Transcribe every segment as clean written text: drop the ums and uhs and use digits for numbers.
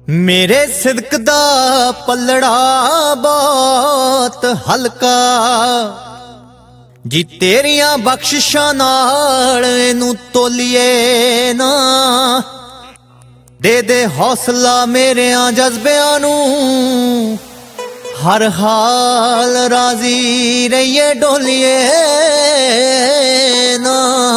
मेरे सिदक दा पलड़ा बहुत हल्का जी तेरियां बख्शिशां नाल इनू तोलिए ना दे हौसला मेरियां जज्बियां नू हर हाल राजी रहिए डोलिए ना।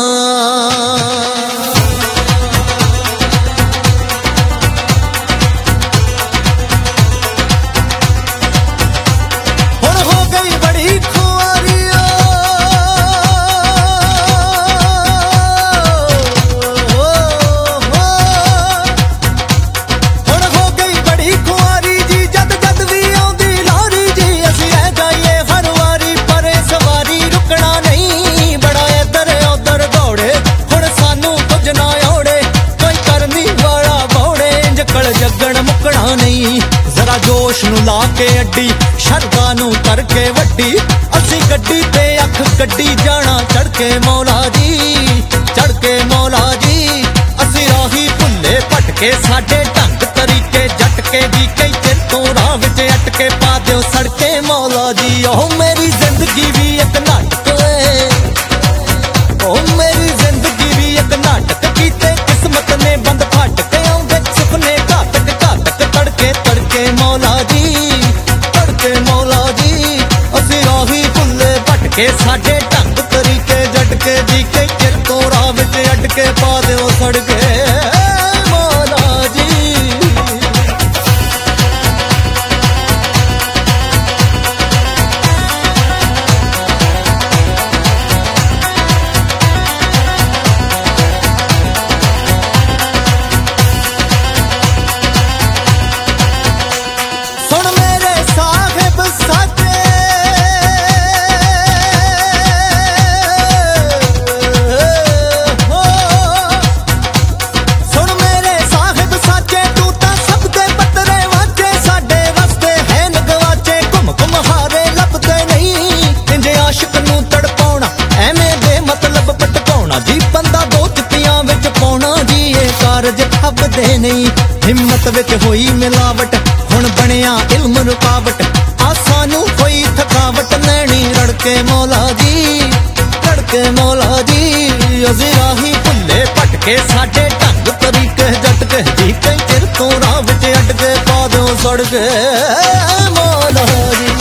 जरा जोश नू ला के अड्डी शरदा नू करके वड्डी असी गड्डी ते अख गड्डी जाना चढ़ के मौला जी असी राही भुल्ले भटके साडे ढंग तरीके झटके जी कई चिर तो राह विच अटके पा दिओ सड़के मौला जी। ओ मेरी जिंदगी भी एक नाटक है, ओ मेरी जिंदगी भी एक नाटक कीते किस्मत ने बंद फाटक आउंदे सुपने घातक घातक तड़के तड़के मौला जी असी राही भुल्ले भटके साडे ढंग तरीके झटके जी कई चिर तो राह विच अटके पा दिओ सड़के मौला जी। नहीं हिम्मत विच होई मिलावट हुण बनिया इल्म रुकावट आसां नू कोई थकावट नैनी रड़के मौला जी असी राही भुल्ले भटके साडे ढंग तरीके झटके जी कई चिर तो राह विच अटके पा दिओ सड़के मौला जी।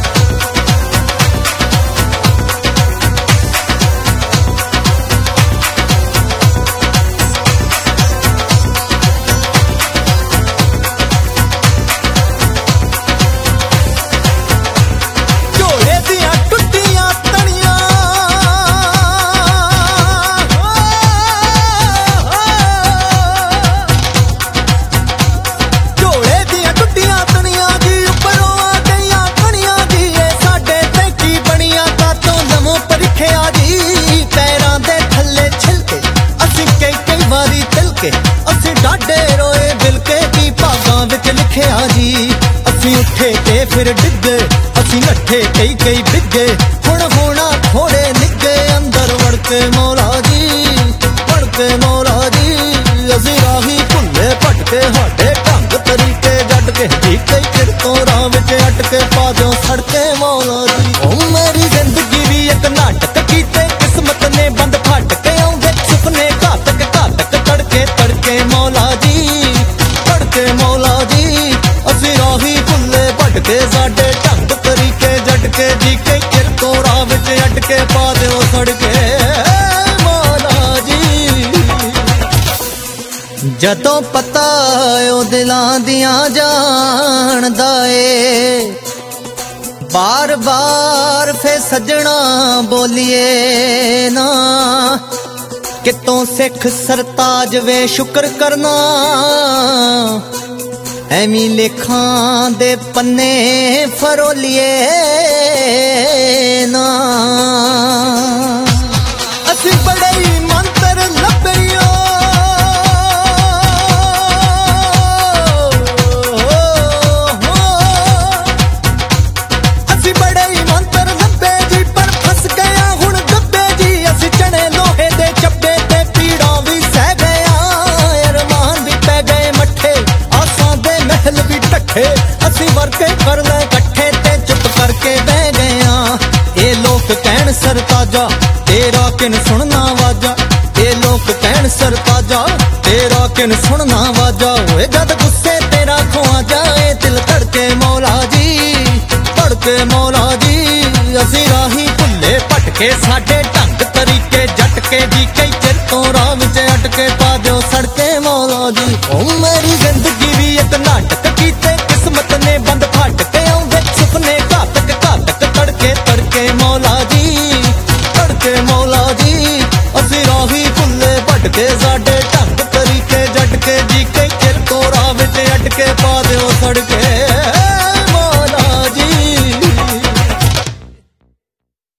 असी डाडे रोए दिल के की भागां विच लिखिया जी असी उठे ते फिर डिगे असी नठे कई डिगे हुण होना थोड़े निगे अंदर वड़के मौला जी असी राही भुल्ले भटके हाडे ढंग तरीके झटके जी कई चिर तो राह विच अटके पा दिओ सड़के मौला जी। ओ मेरी जिंदगी भी एक नाटक कीते किस्मत ने बंद फाटके आउंदे सुपने घातक घातक तड़के तड़के मौला जी असी राही भुल्ले भटके साडे ढंग तरीके झटके जी कई चिर तो राह विच अटके पा दिओ सड़के मौला जी। जदों पता ओ दिलां दियां जानदा ए बार बार फे सजना बोलिए ना कितों सिख सरताज वे शुक्र करना एवी लेखां दे पन्ने फरोलिए ना असी बड़े ही मंत्र लभइयो असी बड़े ही मंत्र लभे जी पर फस गया हुण गब्बे जी असी चने लोहे दे चब्बे ते पीड़ा भी सह गया अरमान भी पै गए मट्ठे आसां दे ਬੈਠੇ ਅਸੀਂ ਵਰਕੇ ਕਰ ਲੈ ਇਕੱਠੇ ਤੇ ਚੁੱਪ ਕਰਕੇ ਬਹਿ ਗਏ ਆਂ। ਇਹ ਲੋਕ ਕਹਿਣ ਸਰਤਾਜਾ ਤੇਰਾ ਕਿਨ ਸੁਣਨਾ ਵਾਜਾ, ਇਹ ਲੋਕ ਕਹਿਣ ਸਰਤਾਜਾ ਤੇਰਾ ਕਿਨ ਸੁਣਨਾ ਵਾਜਾ। ਓਏ ਜਦ ਗੁੱਸੇ ਤੇਰਾ ਖੁਆ ਜਾਏ ਦਿਲ ਧੜਕੇ ਮੌਲਾ ਜੀ, ਧੜਕੇ ਮੌਲਾ ਜੀ। ਅਸੀਂ ਰਾਹੀ ਭੁੱਲੇ ਭਟਕੇ ਸਾਡੇ ਢੰਗ ਤਰੀਕੇ ਜਟਕੇ ਜੀ, ਕਈ ਚਿਰ ਤੋਂ ਰਾਹ ਵਿੱਚ ਅਟਕੇ ਪਾ ਦਿਓ ਸੜਕੇ ਮੌਲਾ ਜੀ। ਓ ਮੇਰੀ ਜ਼ਿੰਦਗੀ ਵੀ ਇੱਕ ਨਾਟਕ ਕੀਤੇ ਕਿਸਮਤ ਨੇ ਬੰਦ ਫਟ ਕੇ ਆਉਂਦੇ ਸੁਪਨੇ ਘਾਤਕ ਘਾਤਕ ਤੜਕੇ ਤੜਕੇ ਮੌਲਾ ਜੀ, ਤੜਕੇ ਮੌਲਾ ਜੀ। ਅਸੀਂ ਰਾਹੀ ਭੁੱਲੇ ਭਟਕੇ ਸਾਡੇ